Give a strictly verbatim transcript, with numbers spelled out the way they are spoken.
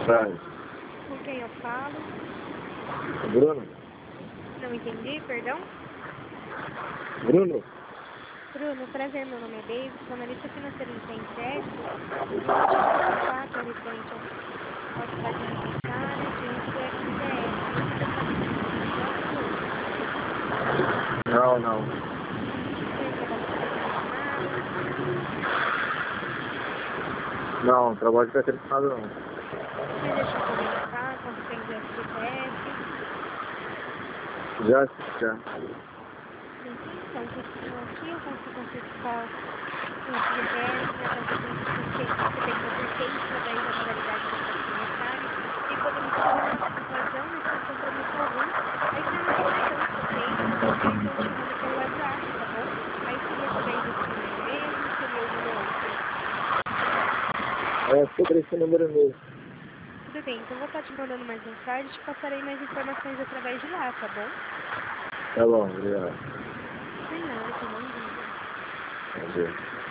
Tarde. Com quem eu falo? Bruno? Não entendi, perdão? Bruno? Bruno, prazer, meu nome é David, sou analista financeiro do Tem Crédito. Eu vou te contato referente ao- aos pagamentos bancários diante do F G S. Você ainda está disponível para falar conosco? Não, não. Você trabalha com carteira assinada? Não, trabalho de carteira assinada não. Você já chegou a verificar quanto tem de F G T S? Já, já. Então, aqui eu consigo antecipar o F G T S na taxa de setenta por cento através da modalidade de cheque bancário e podemos fazer uma antecipação né, sem compromisso algum. Aí por indicação do seu cliente, eu poderia então te mando pelo WhatsApp, tá bom? Aí seria através desse número mesmo, seria algum outro. É sobre esse número mesmo. Tudo bem, então vou estar te mandando mais mensagem e te passarei mais informações através de lá, tá bom? Tá bom, obrigado. De nada, bom dia. Bom dia.